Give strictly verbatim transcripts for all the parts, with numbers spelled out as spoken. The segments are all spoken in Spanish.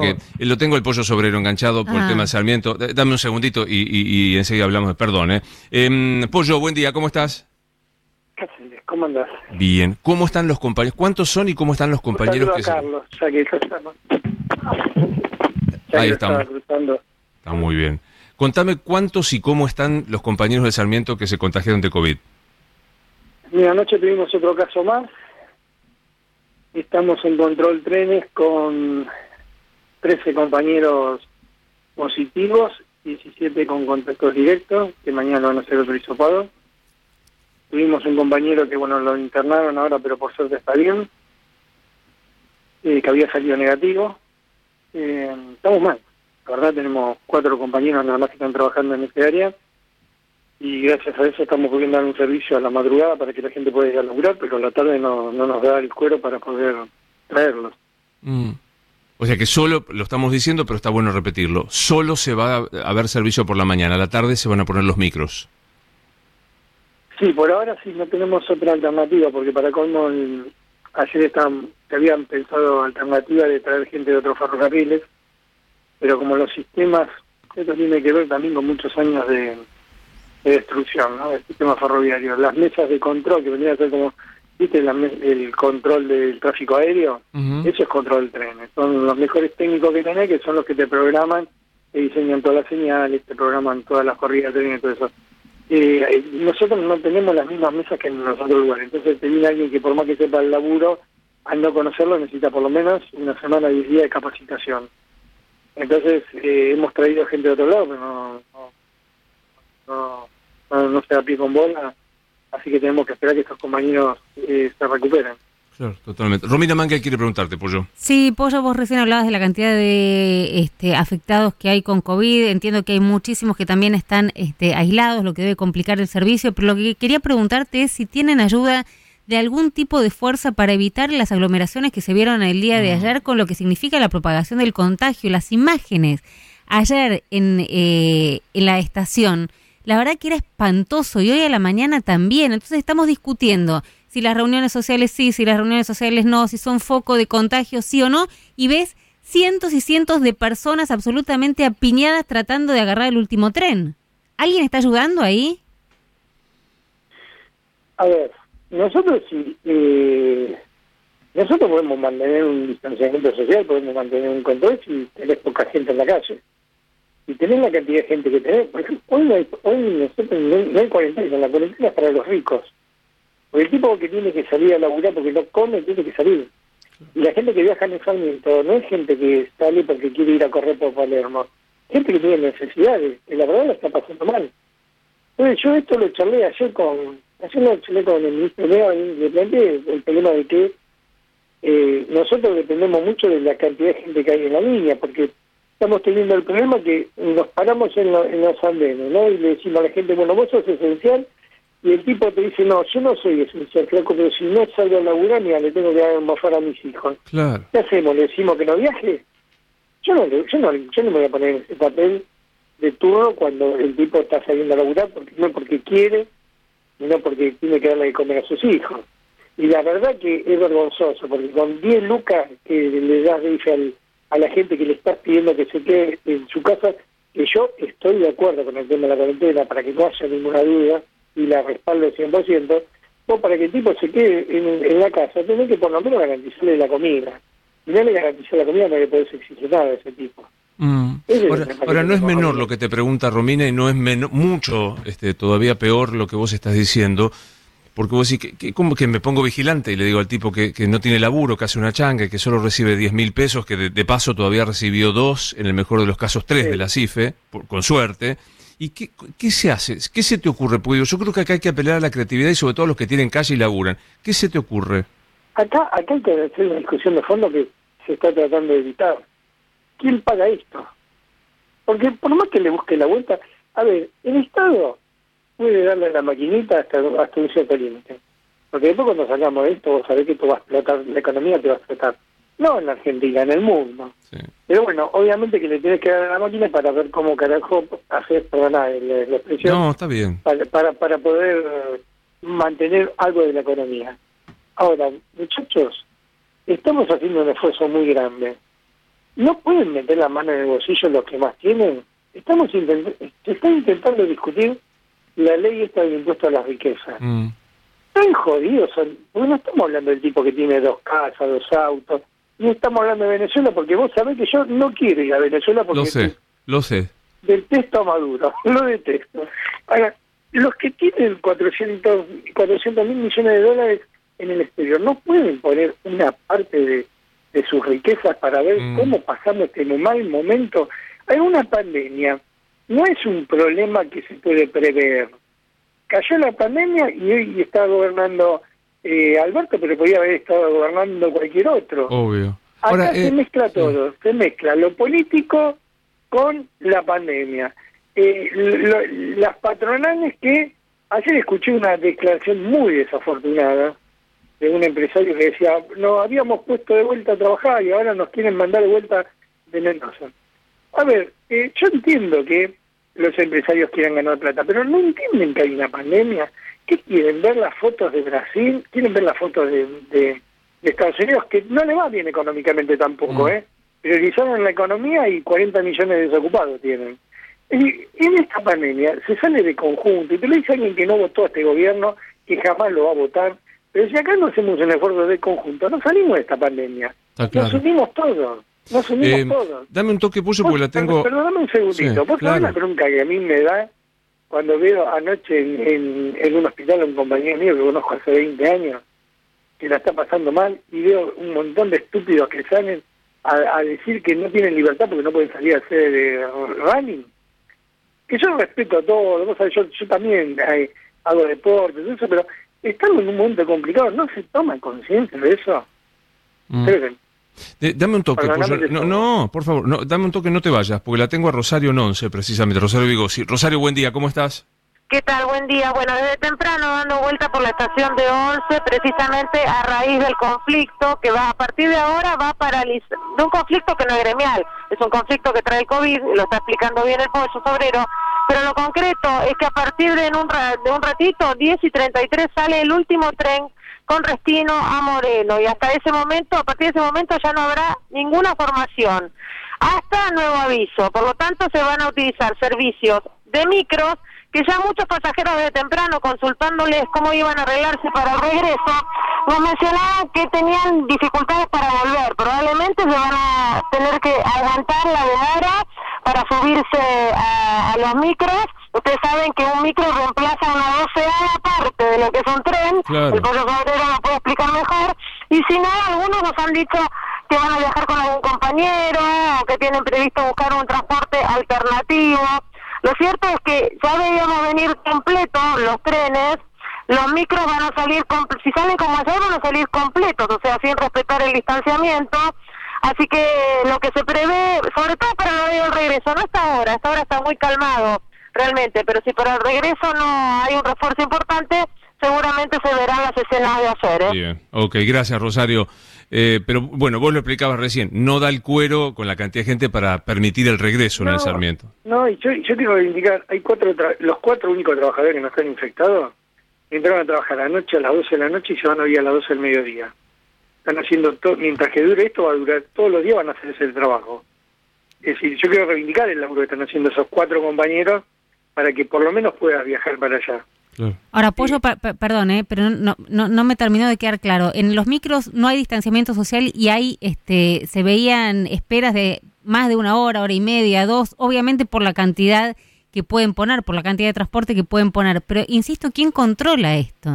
porque lo tengo el pollo sobrero enganchado por ah. el tema de Sarmiento. Dame un segundito y, y, y enseguida hablamos de perdón. ¿eh? Eh, Pollo, buen día, ¿cómo estás? ¿Cómo andás? Bien. ¿Cómo están los compañeros? ¿Cuántos son y cómo están los compañeros Un que se... Carlos, ya que estamos. Ahí estamos. Está muy bien. Contame cuántos y cómo están los compañeros de Sarmiento que se contagiaron de COVID. Mira, anoche tuvimos otro caso más. Estamos en control trenes con trece compañeros positivos, diecisiete con contactos directos, que mañana van a ser otro hisopado. Tuvimos un compañero que, bueno, lo internaron ahora, pero por suerte está bien, eh, que había salido negativo. Eh, estamos mal. La verdad, tenemos cuatro compañeros nada más que están trabajando en este área y gracias a eso estamos pudiendo dar un servicio a la madrugada para que la gente pueda ir a laburar, pero a la tarde no, no nos da el cuero para poder traerlos. Mm. O sea que solo, lo estamos diciendo, pero está bueno repetirlo, solo se va a haber servicio por la mañana, a la tarde se van a poner los micros. Sí, por ahora sí, no tenemos otra alternativa, porque para colmo, el, ayer estaban, se habían pensado alternativa de traer gente de otros ferrocarriles, pero como los sistemas, esto tiene que ver también con muchos años de, de destrucción, ¿no?, del sistema ferroviario. Las mesas de control, que vendrían a ser como, ¿viste? La, el control del tráfico aéreo, uh-huh. Eso es control de trenes. Son los mejores técnicos que tenés, que son los que te programan, te diseñan todas las señales, te programan todas las corridas de trenes y todo eso. Eh, nosotros no tenemos las mismas mesas que en los otros lugares, entonces te viene alguien que por más que sepa el laburo, al no conocerlo necesita por lo menos una semana, diez días de capacitación. Entonces eh, hemos traído gente de otro lado, pero no, no, no, no, no se da pie con bola, así que tenemos que esperar que estos compañeros eh, se recuperen. Claro, totalmente. Romina Manga quiere preguntarte, Pollo. Sí, Pollo, vos recién hablabas de la cantidad de este, afectados que hay con COVID. Entiendo que hay muchísimos que también están este, aislados, lo que debe complicar el servicio, pero lo que quería preguntarte es si tienen ayuda de algún tipo de fuerza para evitar las aglomeraciones que se vieron el día de ayer, con lo que significa la propagación del contagio. Las imágenes ayer en, eh, en la estación, la verdad que era espantoso, y hoy a la mañana también. Entonces estamos discutiendo si las reuniones sociales sí, si las reuniones sociales no, si son foco de contagio sí o no, y ves cientos y cientos de personas absolutamente apiñadas tratando de agarrar el último tren. ¿Alguien está ayudando ahí? A ver, nosotros sí, eh, nosotros podemos mantener un distanciamiento social, podemos mantener un control si tenés poca gente en la calle. Si tenés la cantidad de gente que tenés, por ejemplo, hoy, no hay, hoy nosotros no, no hay cuarentena, la cuarentena es para los ricos. Porque el tipo que tiene que salir a laburar porque no come, tiene que salir. Y la gente que viaja en el Sarmiento no es gente que sale porque quiere ir a correr por Palermo. Gente que tiene necesidades, que la verdad la está pasando mal. Entonces yo esto lo charlé ayer con, ayer lo charlé con el ministro Leo y le planteé el problema de que eh, nosotros dependemos mucho de la cantidad de gente que hay en la línea, porque estamos teniendo el problema que nos paramos en, lo, en los andenes, ¿no? Y le decimos a la gente, bueno, vos sos esencial. Y el tipo te dice, no, yo no soy esencial, flaco, pero si no salgo a laburar, mira, le tengo que dar mofar a mis hijos. Claro. ¿Qué hacemos? ¿Le decimos que no viaje? Yo no, yo no, yo no me voy a poner en ese papel de turno cuando el tipo está saliendo a laburar, porque no porque quiere, sino porque tiene que darle de comer a sus hijos. Y la verdad que es vergonzoso, porque con diez lucas que le das de al, a la gente que le estás pidiendo que se quede en su casa, que yo estoy de acuerdo con el tema de la cuarentena, para que no haya ninguna duda, y la respaldo al cien por ciento, vos para que el tipo se quede en, en la casa, tenés que por lo menos garantizarle la comida. Si no le garantizás la comida, no le podés exigir nada a ese tipo. Mm. Ahora, ahora no es menor lo que te pregunta Romina, y no es menor, mucho este, todavía peor lo que vos estás diciendo, porque vos decís, que, que, como que me pongo vigilante y le digo al tipo que, que no tiene laburo, que hace una changa, que solo recibe diez mil pesos, que de, de paso todavía recibió dos, en el mejor de los casos tres, sí, de la C I F E, por, con suerte. ¿Y qué, qué se hace? ¿Qué se te ocurre? Porque yo creo que acá hay que apelar a la creatividad y sobre todo a los que tienen calle y laburan. ¿Qué se te ocurre? Acá, acá hay que hacer una discusión de fondo que se está tratando de evitar. ¿Quién paga esto? Porque por más que le busque la vuelta, a ver, el Estado puede darle a la maquinita hasta, hasta un cierto límite. Porque después cuando salgamos de esto, vos sabés que esto va a explotar, la economía te va a explotar. No en la Argentina, en el mundo. Sí. Pero bueno, obviamente que le tienes que dar a la máquina para ver cómo carajo hacer, perdona la, la expresión. No, está bien. Para, para, para poder mantener algo de la economía. Ahora, muchachos, estamos haciendo un esfuerzo muy grande. no pueden meter la mano en el bolsillo los que más tienen. Estamos intent- se está intentando discutir la ley esta del impuesto a la riqueza. Mm. Están jodidos, son, porque no estamos hablando del tipo que tiene dos casas, dos autos, ni estamos hablando de Venezuela, porque vos sabés que yo no quiero ir a Venezuela porque Lo sé, lo sé. detesto a Maduro, lo detesto. Ahora, los que tienen cuatrocientos mil millones de dólares en el exterior no pueden poner una parte de, de sus riquezas para ver Mm. cómo pasamos este mal momento. Hay una pandemia, no es un problema que se puede prever. Cayó la pandemia y hoy está gobernando eh, Alberto, pero podía haber estado gobernando cualquier otro. Obvio. Acá Ahora, se eh, mezcla sí. todo, se mezcla lo político con la pandemia. Eh, lo- las patronales que... Ayer escuché una declaración muy desafortunada de un empresario que decía, nos habíamos puesto de vuelta a trabajar y ahora nos quieren mandar de vuelta de Mendoza. A ver, eh, yo entiendo que los empresarios quieran ganar plata, pero no entienden que hay una pandemia. ¿Qué quieren? ¿Ver las fotos de Brasil? ¿Quieren ver las fotos de, de, de Estados Unidos? Que no le va bien económicamente tampoco, Mm. ¿eh? Priorizaron la economía y cuarenta millones de desocupados tienen. Y en esta pandemia se sale de conjunto, y te lo dice alguien que no votó a este gobierno, que jamás lo va a votar, pero si acá no hacemos un esfuerzo de conjunto, no salimos de esta pandemia. Está claro. Nos unimos todos, nos unimos Eh, todos. dame un toque, Puyo, Vos, porque la tengo... per- Perdóname un segundito. Sí, Vos claro. sabés la bronca que a mí me da cuando veo anoche en, en, en un hospital a un compañero mío que conozco hace veinte años, que la está pasando mal, y veo un montón de estúpidos que salen a, a decir que no tienen libertad porque no pueden salir a hacer eh, running. Que yo respeto a todo, vos sabés, yo, yo también eh, hago deporte, todo eso, pero estamos en un momento complicado, ¿no se toma conciencia de eso? Mm. Creo que Eh, dame un toque, Perdóname Puyo. que No, todo. no, por favor, no, dame un toque, no te vayas, porque la tengo a Rosario Nonce, precisamente, Rosario Vigosi. Rosario, buen día, ¿cómo estás? ¿Qué tal? Buen día. Bueno, desde temprano dando vuelta por la estación de Once, precisamente a raíz del conflicto que va a partir de ahora va a paralizar, de un conflicto que no es gremial, es un conflicto que trae el COVID, lo está explicando bien el Pollo Sobrero, pero lo concreto es que a partir de, en un, ra- de un ratito, diez y treinta y tres, sale el último tren con destino a Moreno, y hasta ese momento, a partir de ese momento ya no habrá ninguna formación, hasta nuevo aviso. Por lo tanto, se van a utilizar servicios de micros, que ya muchos pasajeros de temprano, consultándoles cómo iban a arreglarse para el regreso, nos mencionaban que tenían dificultades para volver. Probablemente se van a tener que aguantar la demora para subirse a, a los micros. Ustedes saben que un micro reemplaza una doceava parte de lo que es un tren. Claro. El Pollo Sobrero lo puede explicar mejor. Y si no, algunos nos han dicho que van a viajar con algún compañero o que tienen previsto buscar un transporte alternativo. Lo cierto es que ya veíamos venir completos los trenes, los micros van a salir, comp- si salen como ayer van a salir completos, o sea, sin respetar el distanciamiento, así que lo que se prevé, sobre todo para lo del regreso, no hasta ahora, hasta ahora está muy calmado realmente, pero si para el regreso no hay un refuerzo importante, seguramente se verán las escenas de ayer, ¿eh? Bien, ok, gracias, Rosario. Eh, pero bueno, vos lo explicabas recién, no da el cuero con la cantidad de gente para permitir el regreso en el Sarmiento. No, y yo, yo quiero reivindicar, hay cuatro tra- los cuatro únicos trabajadores que no están infectados, entraron a trabajar a la noche a las doce de la noche y se van hoy a las doce del mediodía. Están haciendo todo, mientras que dure esto, va a durar, todos los días van a hacer ese trabajo. Es decir, yo quiero reivindicar el laburo que están haciendo esos cuatro compañeros para que por lo menos puedas viajar para allá. Claro. Ahora, Pollo, pa- pa- perdón, eh, pero no, no, no me terminó de quedar claro. En los micros no hay distanciamiento social y hay, este, se veían esperas de más de una hora, hora y media, dos, obviamente por la cantidad que pueden poner, por la cantidad de transporte que pueden poner. Pero, insisto, ¿quién controla esto?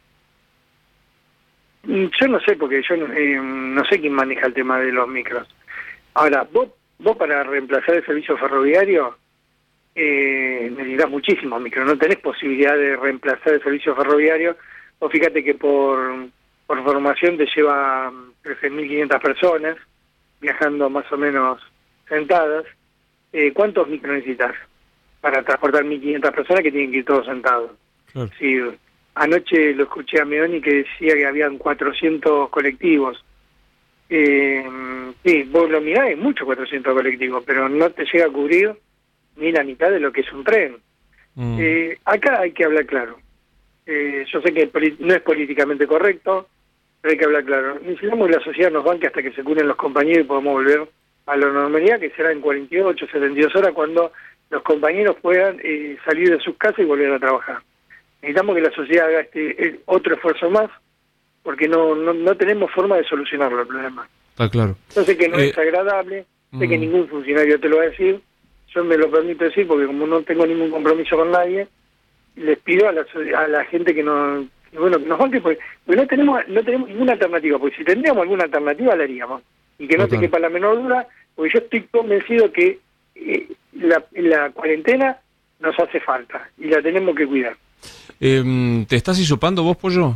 Mm, Yo no sé, porque yo no, eh, no sé quién maneja el tema de los micros. Ahora, vos, vos para reemplazar el servicio ferroviario eh, necesitas muchísimos micros, no tenés posibilidad de reemplazar el servicio ferroviario. Vos fíjate que por, por formación te lleva trece mil quinientas personas viajando más o menos sentadas. Eh, ¿Cuántos micros necesitas para transportar mil quinientas personas que tienen que ir todos sentados? Claro. Sí, anoche lo escuché a Meoni que decía que habían cuatrocientos colectivos. Eh, sí, vos lo mirás, hay muchos cuatrocientos colectivos, pero no te llega a cubrir ni la mitad de lo que es un tren. Mm. Eh, acá hay que hablar claro. Eh, yo sé que poli- no es políticamente correcto, pero hay que hablar claro. Necesitamos que la sociedad nos banque hasta que se curen los compañeros y podamos volver a la normalidad, que será en cuarenta y ocho, setenta y dos horas, cuando los compañeros puedan eh, salir de sus casas y volver a trabajar. Necesitamos que la sociedad haga este eh, otro esfuerzo más, porque no, no no tenemos forma de solucionarlo el problema. Está claro. Yo sé que no eh, es agradable, sé mm. que ningún funcionario te lo va a decir, yo me lo permito decir porque como no tengo ningún compromiso con nadie, les pido a la, a la gente que no que, bueno que nos banque, porque, porque no tenemos no tenemos ninguna alternativa, porque si tendríamos alguna alternativa la haríamos, y que no Total. te quepa la menor duda, porque yo estoy convencido que eh, la, la cuarentena nos hace falta y la tenemos que cuidar. Eh, ¿Te estás hisopando vos, Pollo?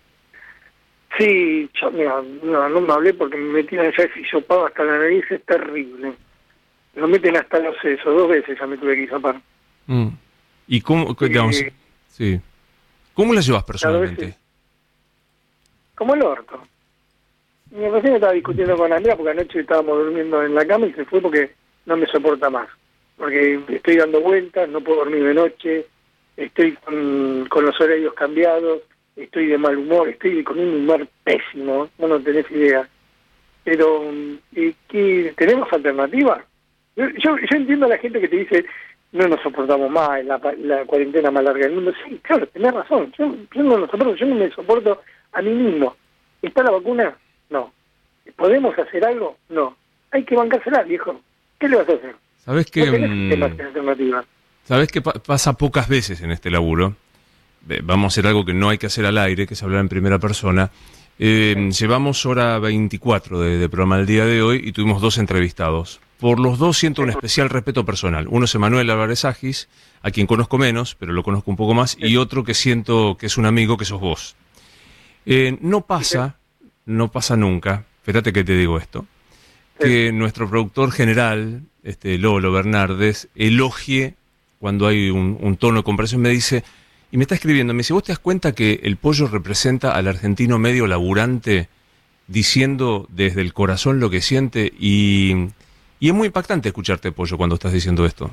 Sí, yo, mira, no, no me hablé porque me metían ya hisopado hasta la nariz, es terrible. Lo meten hasta los sesos, dos veces ya me tuve que hisopar. Mm. ¿Y cómo, digamos, Eh, sí. ¿Cómo la llevas personalmente? veces- Como el orto. Mi recién estaba discutiendo con Andrea porque anoche estábamos durmiendo en la cama y se fue porque no me soporta más. Porque estoy dando vueltas, no puedo dormir de noche, estoy con, con los horarios cambiados, estoy de mal humor, estoy con un humor pésimo, no, no tenés idea. Pero, eh, ¿qué, ¿tenemos alternativa? Yo, yo, yo entiendo a la gente que te dice, no nos soportamos más, la, la cuarentena más larga del mundo. Sí, claro, tenés razón, yo, yo no lo soporto, yo no me soporto a mí mismo. ¿Está la vacuna? No. ¿Podemos hacer algo? No. Hay que bancársela, viejo. ¿Qué le vas a hacer? ¿Sabés que, No tenés mm, temas de alternativa. ¿sabés que pa pasa pocas veces en este laburo? Eh, vamos a hacer algo que no hay que hacer al aire, que es hablar en primera persona. Eh, llevamos hora veinticuatro de, de programa el día de hoy y tuvimos dos entrevistados. Por los dos siento un especial respeto personal. Uno es Emanuel Álvarez Agis, a quien conozco menos, pero lo conozco un poco más, y otro que siento que es un amigo, que sos vos. Eh, no pasa, no pasa nunca, fíjate que te digo esto, que nuestro productor general, este Lolo Bernardes, elogie cuando hay un, un tono de comparación. Me dice, y me está escribiendo, me dice, ¿vos te das cuenta que el Pollo representa al argentino medio laburante diciendo desde el corazón lo que siente? Y, y es muy impactante escucharte, Pollo, cuando estás diciendo esto.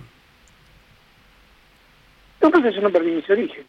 No, porque yo no perdí mis orígenes.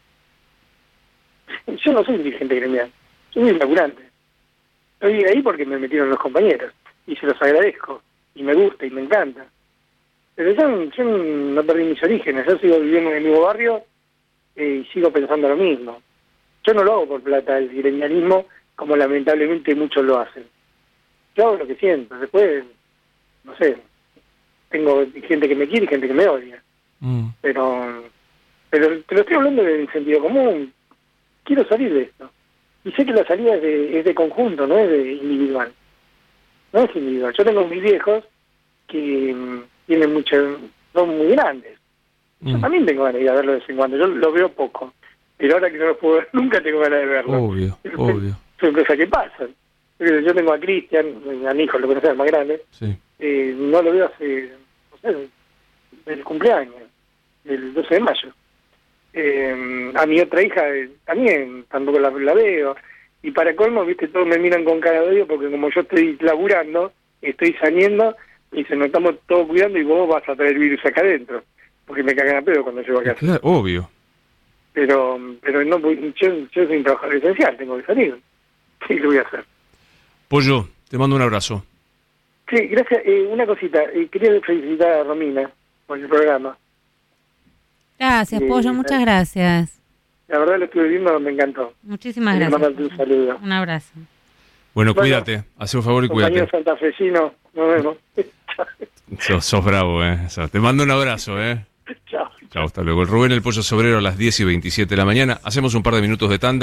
Yo no soy dirigente gremial, soy un laburante. Estoy ahí porque me metieron los compañeros y se los agradezco y me gusta y me encanta. Pero yo, yo no perdí mis orígenes, yo sigo viviendo en el mismo barrio eh, y sigo pensando lo mismo. Yo no lo hago por plata el gremialismo como lamentablemente muchos lo hacen. Yo hago lo que siento, después, no sé, tengo gente que me quiere y gente que me odia. Mm. Pero, pero te lo estoy hablando del sentido común. Quiero salir de esto. Y sé que la salida es de, es de conjunto, no es de individual. No es individual. Yo tengo mis viejos que um, tienen mucho, son muy grandes. Mm. Yo también tengo ganas de ir a verlo de vez en cuando. Yo lo veo poco. Pero ahora que no lo puedo ver, nunca tengo ganas de verlo. Obvio, es, obvio. Son cosas que pasan. Yo tengo a Cristian, a mi hijo, lo conoce, el más grande. Sí. Eh, no lo veo hace, no sé, el cumpleaños, el doce de mayo. Eh, a mi otra hija eh, también, tampoco la, la veo. Y para colmo, viste, todos me miran con cara de odio porque como yo estoy laburando, estoy saliendo, y se nos estamos todos cuidando y vos vas a traer el virus acá adentro. Porque me cagan a pedo cuando llego a casa. Claro, obvio. Pero pero no yo, yo soy un trabajador esencial, tengo que salir. Sí, lo voy a hacer. Pollo, te mando un abrazo. Sí, gracias. Eh, una cosita, eh, quería felicitar a Romina por el programa. Gracias, Pollo, eh, muchas gracias. La verdad lo estuve viendo, me encantó. Muchísimas eh, gracias. Un saludo. Un abrazo. Bueno, bueno, cuídate, haz un favor y cuídate. Santafesino, nos vemos. sos, sos bravo, eh. O sea, te mando un abrazo, eh. Chao. Chao, hasta luego. El Rubén el Pollo Sobrero a las diez y veintisiete de la mañana. Hacemos un par de minutos de tanda.